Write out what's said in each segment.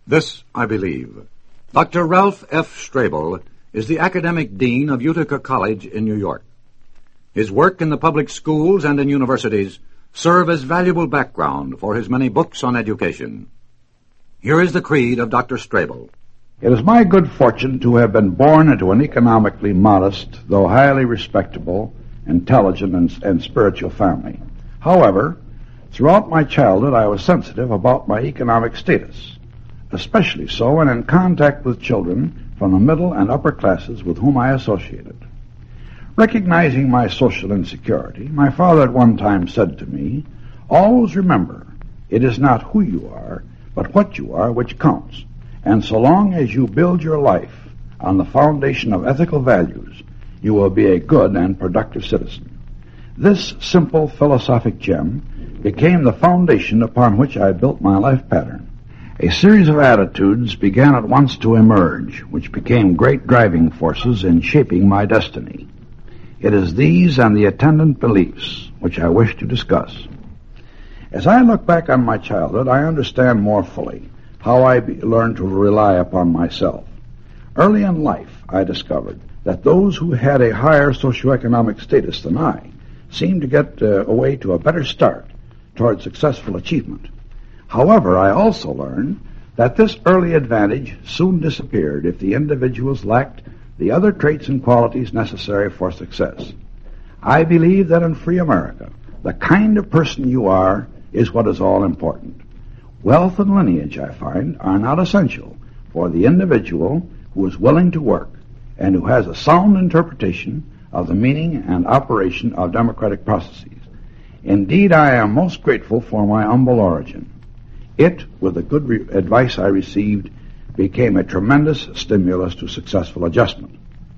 This I believe. Dr. Ralph F. Strabel is the academic dean of Utica College in New York. His work in the public schools and in universities serve as valuable background for his many books on education. Here is the creed of Dr. Strabel. It is my good fortune to have been born into an economically modest, though highly respectable, intelligent, and spiritual family. However, throughout my childhood I was sensitive about my economic status, especially so when in contact with children from the middle and upper classes with whom I associated. Recognizing my social insecurity, my father at one time said to me, "Always remember, it is not who you are, but what you are which counts. And so long as you build your life on the foundation of ethical values, you will be a good and productive citizen." This simple philosophic gem became the foundation upon which I built my life pattern. A series of attitudes began at once to emerge, which became great driving forces in shaping my destiny. It is these and the attendant beliefs which I wish to discuss. As I look back on my childhood, I understand more fully how I learned to rely upon myself. Early in life, I discovered that those who had a higher socioeconomic status than I seemed to get away to a better start toward successful achievement. However, I also learned that this early advantage soon disappeared if the individuals lacked the other traits and qualities necessary for success. I believe that in free America, the kind of person you are is what is all important. Wealth and lineage, I find, are not essential for the individual who is willing to work and who has a sound interpretation of the meaning and operation of democratic processes. Indeed, I am most grateful for my humble origin. It, with the good advice I received, became a tremendous stimulus to successful adjustment.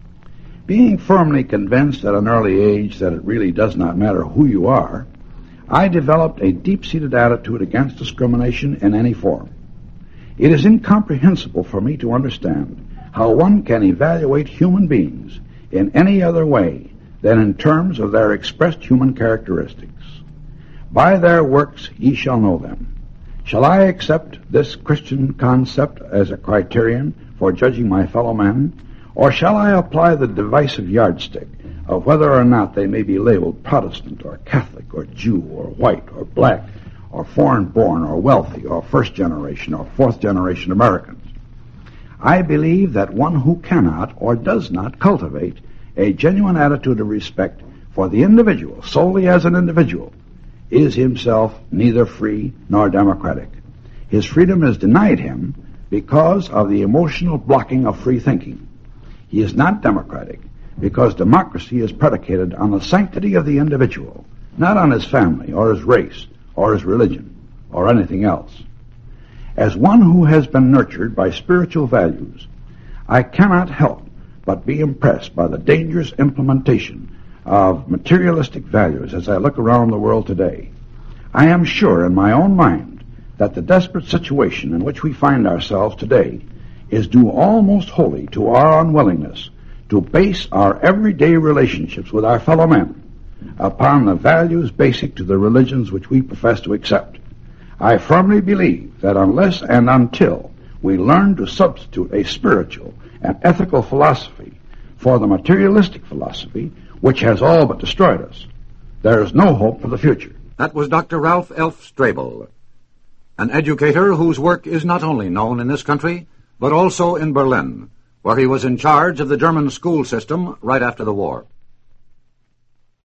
Being firmly convinced at an early age that it really does not matter who you are, I developed a deep-seated attitude against discrimination in any form. It is incomprehensible for me to understand how one can evaluate human beings in any other way than in terms of their expressed human characteristics. By their works ye shall know them. Shall I accept this Christian concept as a criterion for judging my fellow men, or shall I apply the divisive yardstick of whether or not they may be labeled Protestant or Catholic or Jew or white or black or foreign-born or wealthy or first-generation or fourth-generation Americans? I believe that one who cannot or does not cultivate a genuine attitude of respect for the individual solely as an individual is himself neither free nor democratic. His freedom is denied him because of the emotional blocking of free thinking. He is not democratic because democracy is predicated on the sanctity of the individual, not on his family or his race or his religion or anything else. As one who has been nurtured by spiritual values, I cannot help but be impressed by the dangerous implementation of materialistic values as I look around the world today. I am sure in my own mind that the desperate situation in which we find ourselves today is due almost wholly to our unwillingness to base our everyday relationships with our fellow men upon the values basic to the religions which we profess to accept. I firmly believe that unless and until we learn to substitute a spiritual and ethical philosophy for the materialistic philosophy which has all but destroyed us, there is no hope for the future. That was Dr. Ralph F. Strabel, an educator whose work is not only known in this country, but also in Berlin, where he was in charge of the German school system right after the war.